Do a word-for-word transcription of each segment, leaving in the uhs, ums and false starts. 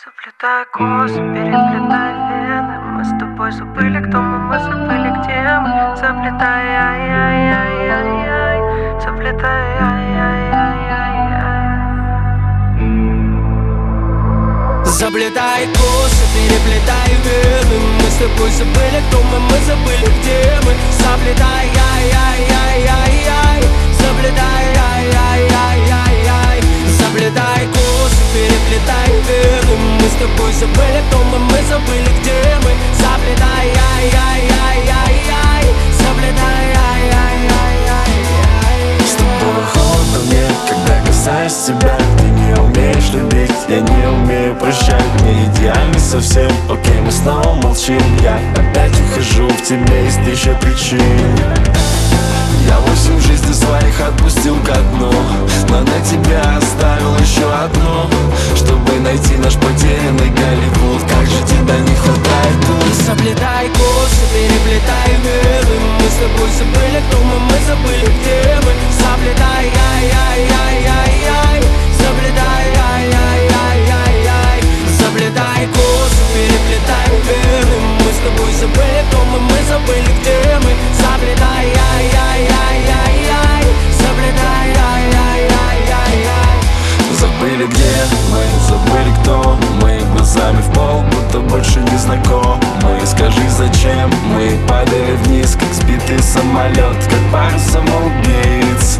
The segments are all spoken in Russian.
Заплетай косы, переплетай вены. Мы с тобой забыли, кто мы, мы забыли, где мы. Заплетай, ай-яй-яй-яй-яй. Заплетай, ай-яй-яй-яй-яй. Заплетай косы, переплетай вены. Мы с тобой забыли, кто мы, мы забыли, где мы. Заплетай, ай-яй-яй-яй-яй. Заплетай, ай-яй-яй-яй-яй. Заплетай косы, переплетай вены. Мы с тобой забыли, кто мы, мы забыли, где мы. Заплетай, ай-яй-яй-яй-яй. Заплетай, ай-яй-яй-яй-яй. С тобой холодно мне, когда касаюсь тебя. Ты не умеешь любить, я не умею прощать. Не идеальный совсем, окей, мы снова молчим. Я опять ухожу в тебе из тысячи причин. Я восемь жизней своих отпустил ко дну, но на тебя оставил еще одну, чтобы найти наш потерянный Голливуд. Как же тебя не хватает тут. Заплетай косы, переплетай вены. Мы с тобой забыли, кто мы, мы забыли, где мы. Заплетай, ай-яй-яй-яй-яй. Заплетай, ай-яй-яй-яй-яй. Заплетай косы, переплетай вены. Мы с тобой забыли, кто мы, мы забыли, где мы. Заплетай, ай-яй-яй-яй-яй. Заплетай, ай-яй-яй-яй-яй. Забыли где мы, забыли кто мы. Глазами в пол, будто больше не знакомы. Скажи, зачем мы падали вниз, как сбитый самолет, как пара самоубийц.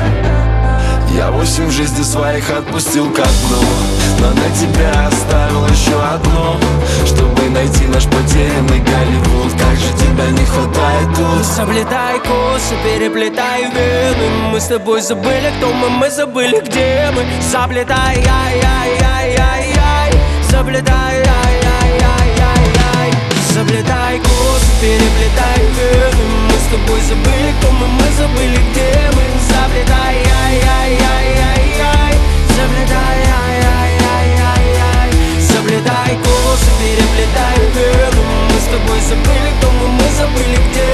Я восемь жизней своих отпустил ко дну, но на тебя оставил еще одну, чтобы найти наш потерянный Голливуд. Как же тебя не хватает тут. Заплетай косы, переплетай вены. Мы с тобой забыли, кто мы, мы забыли, где мы. Заплетай, ай-яй-яй-яй-яй. Заплетай, ай-яй-яй-яй-яй. Заплетай косы, переплетай вены. Мы с тобой забыли, кто мы, мы забыли, где мы. Заплетай, ай-яй-яй-яй-яй. Заплетай, ай-яй-яй-яй-яй. Заплетай косы, переплетай вены. Мы с тобой забыли, кто мы, мы забыли, где